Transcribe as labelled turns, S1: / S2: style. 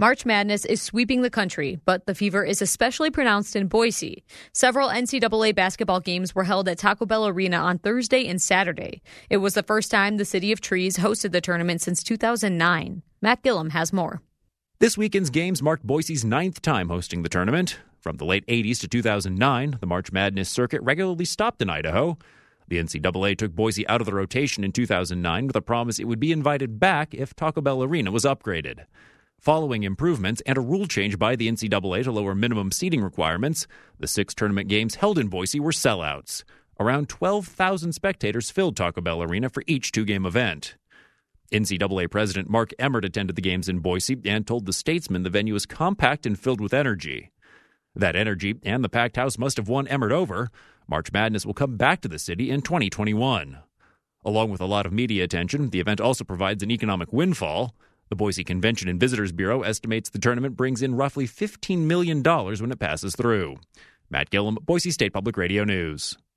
S1: March Madness is sweeping the country, but the fever is especially pronounced in Boise. Several NCAA basketball games were held at Taco Bell Arena on Thursday and Saturday. It was the first time the City of Trees hosted the tournament since 2009. Matt Gillum has more.
S2: This weekend's games marked Boise's 9th time hosting the tournament. From the late 80s to 2009, the March Madness circuit regularly stopped in Idaho. The NCAA took Boise out of the rotation in 2009 with a promise it would be invited back if Taco Bell Arena was upgraded. Following improvements and a rule change by the NCAA to lower minimum seating requirements, the 6 tournament games held in Boise were sellouts. Around 12,000 spectators filled Taco Bell Arena for each 2-game event. NCAA President Mark Emmert attended the games in Boise and told the Statesman the venue is compact and filled with energy. That energy and the packed house must have won Emmert over. March Madness will come back to the city in 2021. Along with a lot of media attention, the event also provides an economic windfall. The Boise Convention and Visitors Bureau estimates the tournament brings in roughly $15 million when it passes through. Matt Gillum, Boise State Public Radio News.